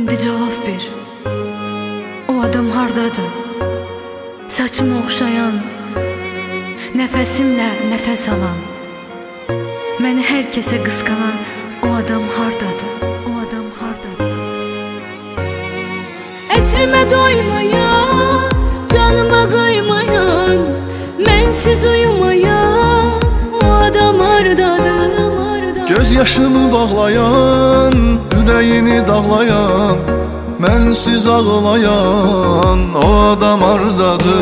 İndi cavab ver. O adam hardadır? Saçımı oxşayan, nəfəsimlə nəfəs alan, məni hər kəsə qısqanan o adam hardadır? O adam hardadır? Ətrimə doymayan, canıma qıymayan, mənsiz uyumayan o adam hardadır? Göz yaşımı bağlayan, ürəyini dağlayan, mənsiz ağlayan o adam hardadır?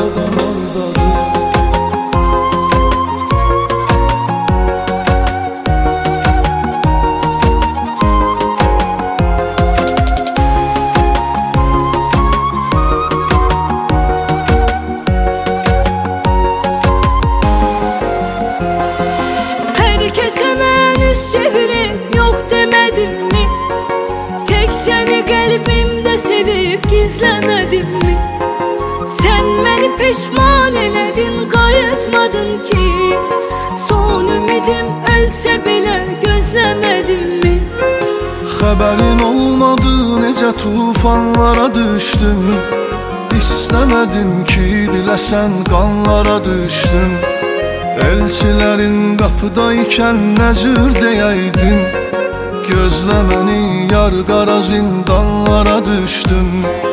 Herkese mən üz çevirip yok demedim mi? Tek seni kalbimde sevip gizlemedim mi? Sen beni pişman eledin, qayıtmadın ki. Son ümidim ölse bile gözlemedim mi? Xəbərin olmadı, necə tufanlara düşdüm. İstəmədim ki, biləsən qanlara düşdüm. Elçilərin qapıdaykən nə cür deyəydin? Gözlə məni, yar qara zindanlara düşdüm.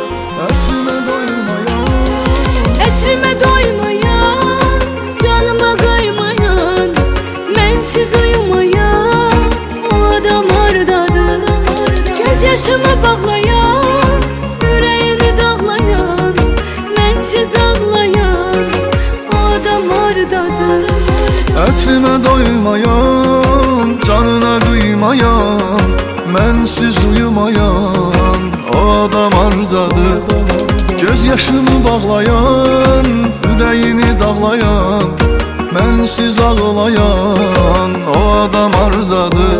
Ətrimə doymayan, canıma qıymayan, mənsiz uyumayan o adam hardadır? Göz yaşımı bağlayan, ürəyini dağlayan, mənsiz ağlayan o adam hardadır? Ətrimə doymayan, canına qıymayan, mənsiz uyumayan o adam hardadır? Göz yaşımı bağlayan, ürəyini dağlayan, mənsiz ağlayan o adam hardadır?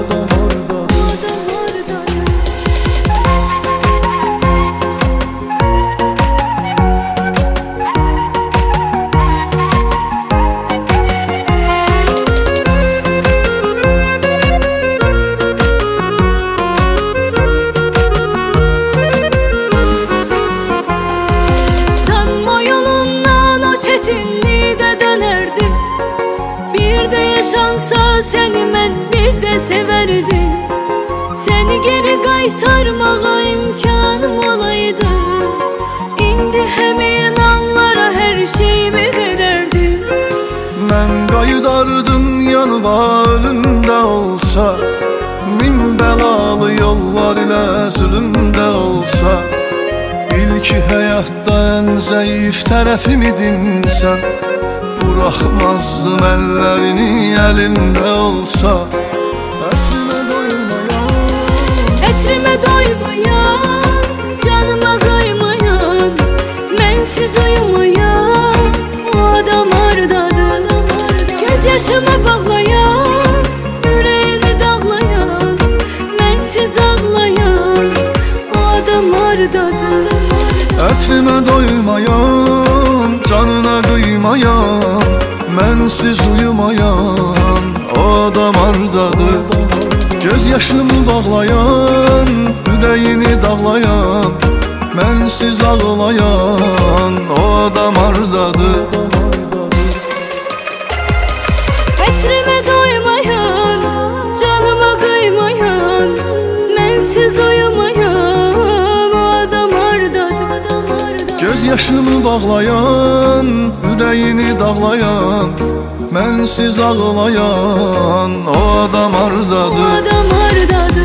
Yaşansa seni mən bir də sevərdim. Səni geri qaytarmağa imkanım olaydı. İndi həmin anlara hər şeyimi verərdim. Mən qayıdardım yanıma ölümdə olsa, min bəlalı yollar ilə zülümdə olsa. Bil ki həyatda ən zəif tərəfim idin sən. Buraxmazdım əllərini əlində olsa. Ətrimə doymayan, canıma qıymayan, mənsiz uyumayan o adam hardadır? Göz yaşımı bağlayan, ürəyini dağlayan, mənsiz ağlayan o adam hardadır? Ətrimə doymayan, canına qıymayan, mənsiz uyumayan o adam hardadır? Göz yaşımı bağlayan, ürəyini dağlayan, mənsiz ağlayan o adam hardadır? Ətrimə doymayan, canıma qıymayan, mənsiz uyumayan o adam hardadır? Göz yaşımı bağlayan, ürəyini dağlayan, mənsiz ağlayan o adam hardadır? O adam hardadır?